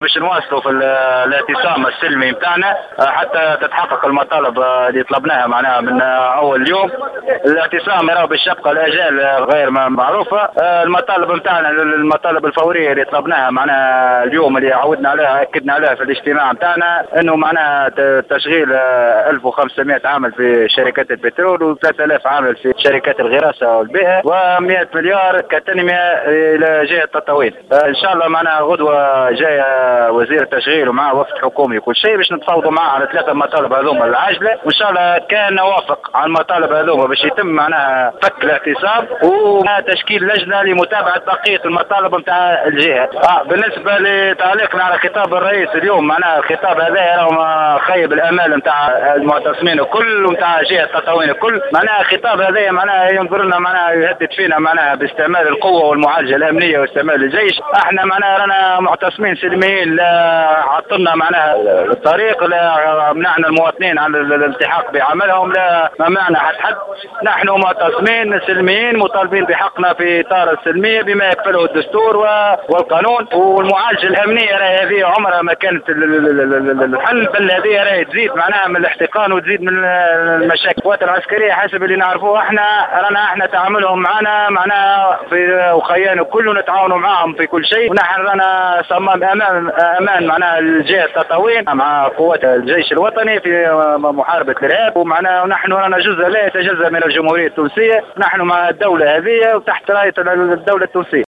باش نواصلوا في الاعتصام السلمي متاعنا حتى تتحقق المطالب اللي طلبناها معناها من اول يوم. الاعتصام راهو باش يبقى الاجال غير معروفه. المطالب متاعنا المطالب الفوريه اللي طلبناها معناها اليوم اللي عودنا عليها اكدنا عليها في الاجتماع متاعنا انه معناها تشغيل 1500 عامل في شركات البترول و3000 عامل في شركات الغراسه والبيئه و100 مليار كتنميه الى جهه تطاوين. ان شاء الله معناها غدوه جايه وزير التشغيل ومعه وفد حكومي وكل شيء باش نتفاوضوا معه على 3 مطالب هذوما العاجله، وان شاء الله كان نوافق على المطالب هذوما باش يتم معناها فك الاعتصام وتشكيل لجنه لمتابعه بقيه المطالب نتاع الجهه. بالنسبه لتعليقنا على خطاب الرئيس اليوم، معناها الخطاب هذا راهو خيب الامال نتاع المعتصمين الكل ونتاع جهه تطاوين الكل. معناها الخطاب هذا معناها ينظر لنا معناها يهدد فينا معناها باستعمال القوه والمعالجه الامنيه واستعمال الجيش. احنا معناها رانا معتصمين سلميين، لا عطلنا معناها الطريق، لا منعنا المواطنين عن الالتحاق بعملهم، لا منعنا حد. نحن معتصمين سلميين مطالبين بحقنا في اطار السلميه بما يكفله الدستور والقانون. والمعالجه الامنيه راهي هذه عمرها ما كانت الحل، بل هذه راهي تزيد معناها من الاحتقان وتزيد من المشاكل. القوات العسكريه حسب اللي نعرفوه احنا تعاملهم معنا معناها في وخيان وكل نتعاونوا معهم في كل شيء، ونحن رانا صمام امان معناها الجهه التطاوين مع قوات الجيش الوطني في محاربه الارهاب. ومعناها ونحن رانا جزء لا يتجزا من الجمهوريه التونسيه، نحن مع الدوله هذه وتحت رايه الدوله التونسيه.